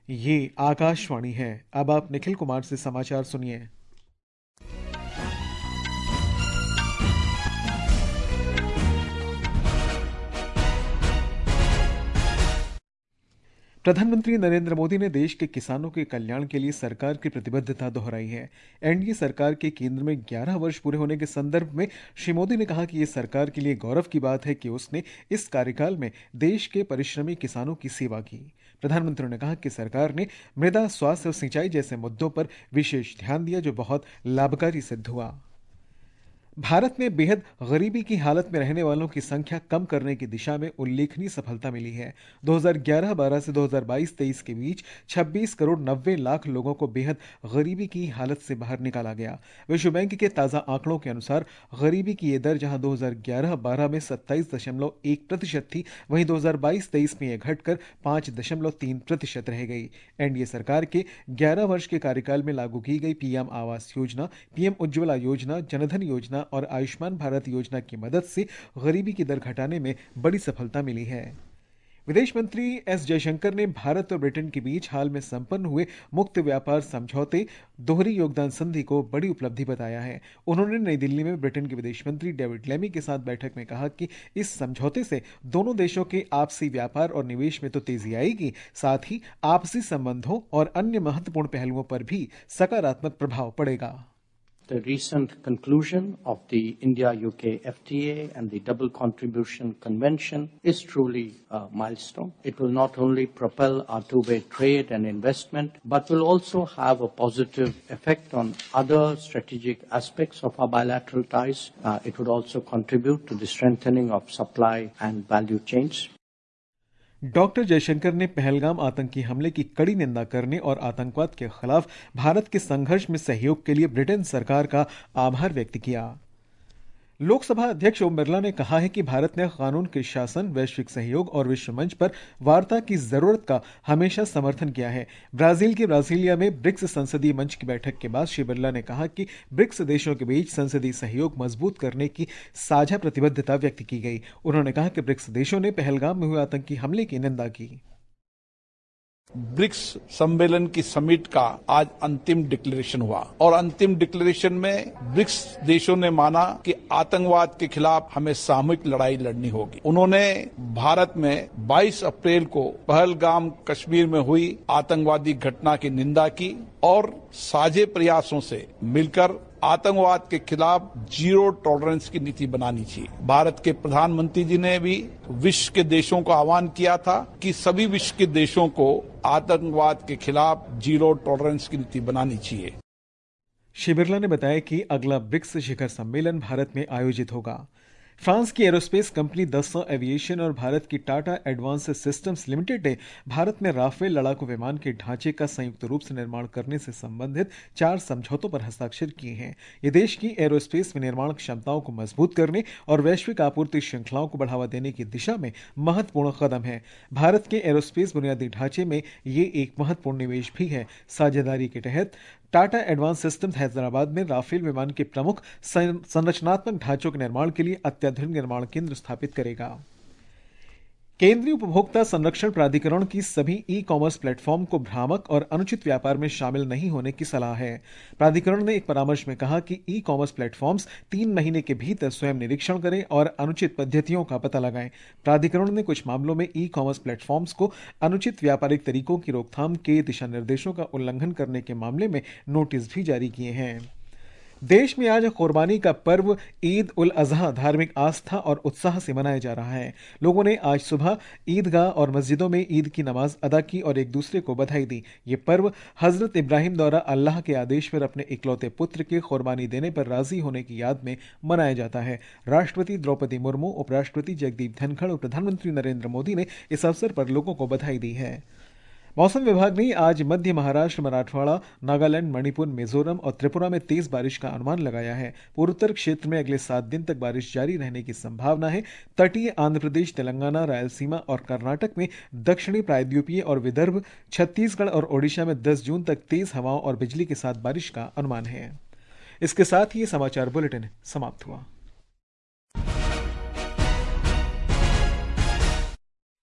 ये आकाशवाणी है। अब आप निखिल कुमार से समाचार सुनिए। प्रधानमंत्री नरेंद्र मोदी ने देश के किसानों के कल्याण के लिए सरकार की प्रतिबद्धता दोहराई है। एनडीए सरकार के केंद्र में 11 वर्ष पूरे होने के संदर्भ में श्री मोदी ने कहा कि यह सरकार के लिए गौरव की बात है कि उसने इस कार्यकाल में देश के परिश्रमी किसानों की सेवा की। प्रधानमंत्री ने कहा कि सरकार ने मृदा स्वास्थ्य और सिंचाई जैसे मुद्दों पर विशेष ध्यान दिया, जो बहुत लाभकारी सिद्ध हुआ। भारत में बेहद गरीबी की हालत में रहने वालों की संख्या कम करने की दिशा में उल्लेखनीय सफलता मिली है। 2011-12 से 2022-23 के बीच 26 करोड़ 90 लाख लोगों को बेहद गरीबी की हालत से बाहर निकाला गया। विश्व बैंक के ताज़ा आंकड़ों के अनुसार गरीबी की यह दर जहां 2011-12 में 27.1% थी, वहीं 2022-23 में यह घटकर 5.3% रह गई। एनडीए सरकार के 11 वर्ष के कार्यकाल में लागू की गई पीएम आवास योजना, पीएम उज्ज्वला योजना, जनधन योजना और आयुष्मान भारत योजना की मदद से गरीबी की दर घटाने में बड़ी सफलता मिली है। विदेश मंत्री एस जयशंकर ने भारत और ब्रिटेन के बीच हाल में संपन्न हुए मुक्त व्यापार समझौते दोहरी योगदान संधि को बड़ी उपलब्धि बताया है। उन्होंने नई दिल्ली में ब्रिटेन के विदेश मंत्री डेविड लेमी के साथ बैठक में कहा कि इस समझौते से दोनों देशों के आपसी व्यापार और निवेश में तो तेजी आएगी, साथ ही आपसी संबंधों और अन्य महत्वपूर्ण पहलुओं पर भी सकारात्मक प्रभाव पड़ेगा। The recent conclusion of the India-UK FTA and the Double Contribution Convention is truly a milestone. It will not only propel our two-way trade and investment, but will also have a positive effect on other strategic aspects of our bilateral ties. It would also contribute to the strengthening of supply and value chains. Doctor Jaishankar ने पहलगाम आतंकी हमले की कड़ी निंदा करने और आतंकवाद के खिलाफ भारत के संघर्ष में सहयोग के लिए ब्रिटेन सरकार का आभार व्यक्त किया। लोकसभा अध्यक्ष ओम बिरला ने कहा है कि भारत ने कानून के शासन, वैश्विक सहयोग और विश्व मंच पर वार्ता की जरूरत का हमेशा समर्थन किया है। ब्राजील के ब्रासिलिया में ब्रिक्स संसदीय मंच की बैठक के बाद श्री बिरला ने कहा कि ब्रिक्स देशों के बीच संसदीय सहयोग मजबूत करने की साझा प्रतिबद्धता व्यक्त की गई। उन्होंने कहा कि ब्रिक्स देशों ने पहलगाम में हुए आतंकी हमले की निंदा की। ब्रिक्स सम्मेलन की समिट का आज अंतिम डिक्लेरेशन हुआ और अंतिम डिक्लेरेशन में ब्रिक्स देशों ने माना कि आतंकवाद के खिलाफ हमें सामूहिक लड़ाई लड़नी होगी। उन्होंने भारत में 22 अप्रैल को पहलगाम कश्मीर में हुई आतंकवादी घटना की निंदा की और साझे प्रयासों से मिलकर आतंकवाद के खिलाफ जीरो टॉलरेंस की नीति बनानी चाहिए। भारत के प्रधानमंत्री जी ने भी विश्व के देशों को आह्वान किया था कि सभी विश्व के देशों को आतंकवाद के खिलाफ जीरो टॉलरेंस की नीति बनानी चाहिए। श्री बिरला ने बताया कि अगला ब्रिक्स शिखर सम्मेलन भारत में आयोजित होगा। फ्रांस की एरोस्पेस कंपनी दसॉ एविएशन और भारत की टाटा एडवांस सिस्टम्स लिमिटेड ने भारत में राफेल लड़ाकू विमान के ढांचे का संयुक्त रूप से निर्माण करने से संबंधित 4 समझौतों पर हस्ताक्षर किए हैं। ये देश की एरोस्पेस विनिर्माण क्षमताओं को मजबूत करने और वैश्विक आपूर्ति श्रृंखलाओं को बढ़ावा देने की दिशा में महत्वपूर्ण कदम है। भारत के एरोस्पेस बुनियादी ढांचे में ये एक महत्वपूर्ण निवेश भी है। साझेदारी के तहत टाटा एडवांस सिस्टम्स हैदराबाद में राफेल विमान के प्रमुख संरचनात्मक ढांचों के निर्माण के लिए अत्याधुनिक निर्माण केंद्र स्थापित करेगा। केंद्रीय उपभोक्ता संरक्षण प्राधिकरण की सभी ई कॉमर्स प्लेटफॉर्म को भ्रामक और अनुचित व्यापार में शामिल नहीं होने की सलाह है। प्राधिकरण ने एक परामर्श में कहा कि ई कॉमर्स प्लेटफॉर्म्स 3 महीने के भीतर स्वयं निरीक्षण करें और अनुचित पद्धतियों का पता लगाएं। प्राधिकरण ने कुछ मामलों में ई कॉमर्स प्लेटफॉर्म्स को अनुचित व्यापारिक तरीकों की रोकथाम के दिशा निर्देशों का उल्लंघन करने के मामले में नोटिस भी जारी किए हैं। देश में आज कुर्बानी का पर्व ईद उल अजहा धार्मिक आस्था और उत्साह से मनाया जा रहा है। लोगों ने आज सुबह ईदगाह और मस्जिदों में ईद की नमाज अदा की और एक दूसरे को बधाई दी। ये पर्व हजरत इब्राहिम द्वारा अल्लाह के आदेश पर अपने इकलौते पुत्र के कुर्बानी देने पर राजी होने की याद में मनाया जाता है। राष्ट्रपति द्रौपदी मुर्मू, उपराष्ट्रपति जगदीप धनखड़ और प्रधानमंत्री नरेंद्र मोदी ने इस अवसर पर लोगों को बधाई दी है। मौसम विभाग ने आज मध्य महाराष्ट्र, मराठवाड़ा, नागालैंड, मणिपुर, मिजोरम और त्रिपुरा में तेज बारिश का अनुमान लगाया है। पूर्वोत्तर क्षेत्र में अगले 7 दिन तक बारिश जारी रहने की संभावना है। तटीय आंध्र प्रदेश, तेलंगाना, रायलसीमा और कर्नाटक में दक्षिणी प्रायद्वीपीय और विदर्भ, छत्तीसगढ़ और ओडिशा में 10 जून तक तेज हवाओं और बिजली के साथ बारिश का अनुमान है। इसके साथ ही ये समाचार बुलेटिन समाप्त हुआ।